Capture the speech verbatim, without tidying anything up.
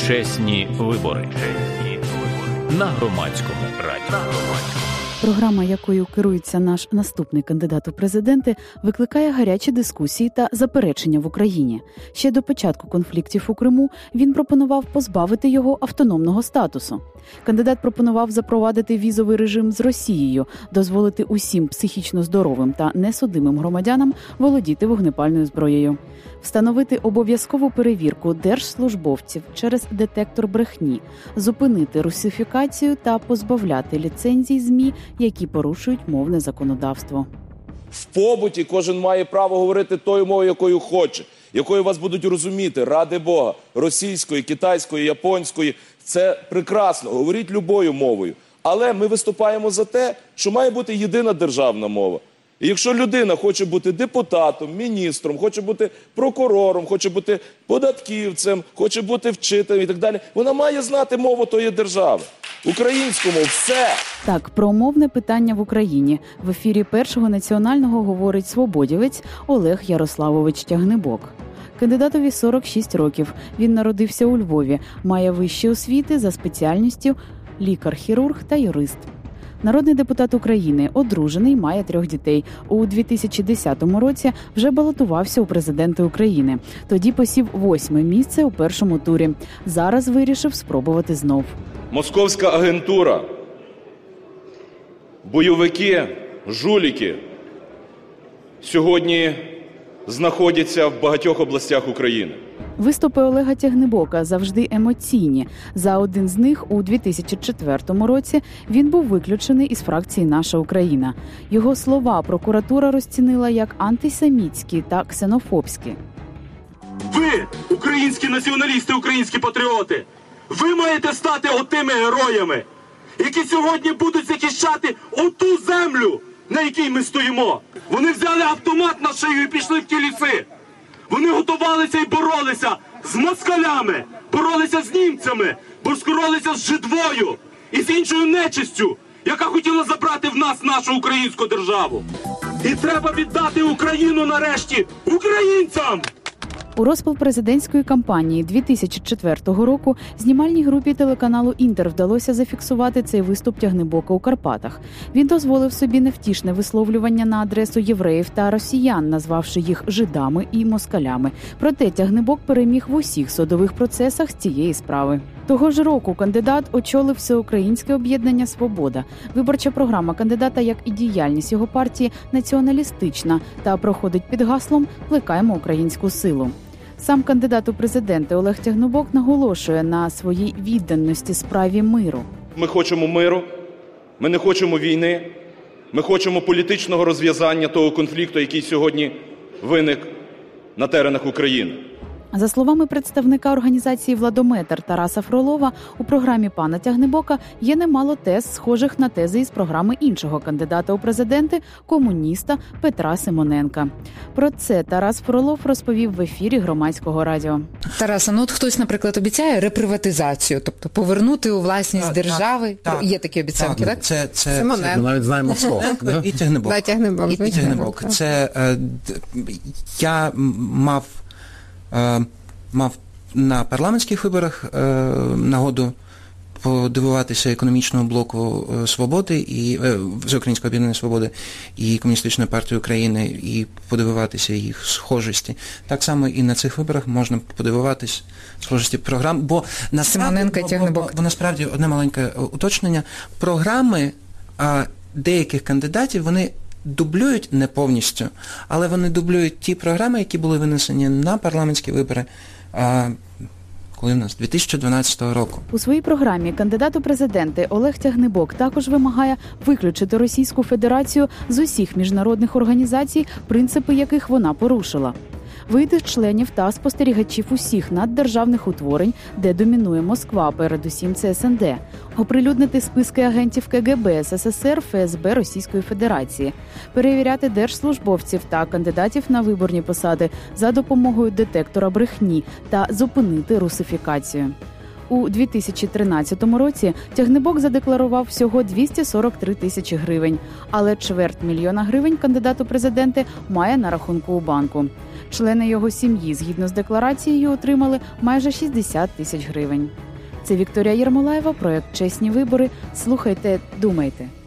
Чесні вибори. Чесні вибори. На Громадському радіо. Програма, якою керується наш наступний кандидат у президенти, викликає гарячі дискусії та заперечення в Україні. Ще до початку конфліктів у Криму він пропонував позбавити його автономного статусу. Кандидат пропонував запровадити візовий режим з Росією, дозволити усім психічно здоровим та несудимим громадянам володіти вогнепальною зброєю, встановити обов'язкову перевірку держслужбовців через детектор брехні, зупинити русифікацію та позбавляти ліцензій ЗМІ, які порушують мовне законодавство. В побуті кожен має право говорити тою мовою, якою хоче, якою вас будуть розуміти, ради Бога, російською, китайською, японською. Це прекрасно, говоріть любою мовою. Але ми виступаємо за те, що має бути єдина державна мова. І якщо людина хоче бути депутатом, міністром, хоче бути прокурором, хоче бути податківцем, хоче бути вчителем і так далі, вона має знати мову тої держави. Українську мову – все. Так, про мовне питання в Україні в ефірі Першого національного говорить свободівець Олег Ярославович Тягнебок. Кандидатові сорок шість років. Він народився у Львові, має вищі освіти за спеціальністю лікар-хірург та юрист. Народний депутат України, одружений, має трьох дітей. У дві тисячі десятому році вже балотувався у президенти України. Тоді посів восьме місце у першому турі. Зараз вирішив спробувати знов. Московська агентура, бойовики, жуліки сьогодні знаходяться в багатьох областях України. Виступи Олега Тягнебока завжди емоційні. За один з них у дві тисячі четвертому році він був виключений із фракції «Наша Україна». Його слова прокуратура розцінила як антисемітські та ксенофобські. Ви, українські націоналісти, українські патріоти, ви маєте стати отими героями, які сьогодні будуть захищати оту землю, на якій ми стоїмо. Вони взяли автомат на шию і пішли в ті ліси. Вони готувалися і боролися з москалями, боролися з німцями, боролися з жидвою і з іншою нечистю, яка хотіла забрати в нас нашу українську державу. І треба віддати Україну нарешті українцям! У розпал президентської кампанії дві тисячі четвертого року знімальній групі телеканалу «Інтер» вдалося зафіксувати цей виступ Тягнебока у Карпатах. Він дозволив собі невтішне висловлювання на адресу євреїв та росіян, назвавши їх жидами і москалями. Проте Тягнебок переміг в усіх судових процесах з цієї справи. Того ж року кандидат очолив всеукраїнське об'єднання «Свобода». Виборча програма кандидата, як і діяльність його партії, націоналістична та проходить під гаслом «Плекаємо українську силу». Сам кандидат у президенти Олег Тягнебок наголошує на своїй відданості справі миру. Ми хочемо миру, ми не хочемо війни, ми хочемо політичного розв'язання того конфлікту, який сьогодні виник на теренах України. За словами представника організації «Владометр» Тараса Фролова, у програмі пана Тягнебока є немало тез, схожих на тези із програми іншого кандидата у президенти – комуніста Петра Симоненка. Про це Тарас Фролов розповів в ефірі Громадського радіо. Тараса, ну от хтось, наприклад, обіцяє реприватизацію, тобто повернути у власність так, держави. Так, є такі обіцянки, так? так? Це, це, Симоненко. Це, ми навіть знаємо слово. І Тягнебок. Да, Тягнебок. І, і Тягнебок. Це, е, я мав мав на парламентських виборах е, нагоду подивуватися економічному блоку «Свободи» і е, Всеукраїнського об'єднання «Свободи» і Комуністичної партії України і подивуватися їх схожості. Так само і на цих виборах можна подивуватись схожості програм, бо насправді, бо, бо, бо насправді одне маленьке уточнення, програми а, деяких кандидатів, вони дублюють не повністю, але вони дублюють ті програми, які були винесені на парламентські вибори, а, коли в нас дві тисячі дванадцятого року. У своїй програмі кандидат у президенти Олег Тягнебок також вимагає виключити Російську Федерацію з усіх міжнародних організацій, принципи яких вона порушила. Вийти з членів та спостерігачів усіх наддержавних утворень, де домінує Москва, передусім це ес ен де, оприлюднити списки агентів ке ге бе, ес ес ес ер, еф ес бе Російської Федерації, перевіряти держслужбовців та кандидатів на виборні посади за допомогою детектора брехні та зупинити русифікацію. У дві тисячі тринадцятому році Тягнибок задекларував всього двісті сорок три тисячі гривень, але чверть мільйона гривень кандидат у президенти має на рахунку у банку. Члени його сім'ї, згідно з декларацією, отримали майже шістдесят тисяч гривень. Це Вікторія Єрмолаєва, проект «Чесні вибори». Слухайте, думайте.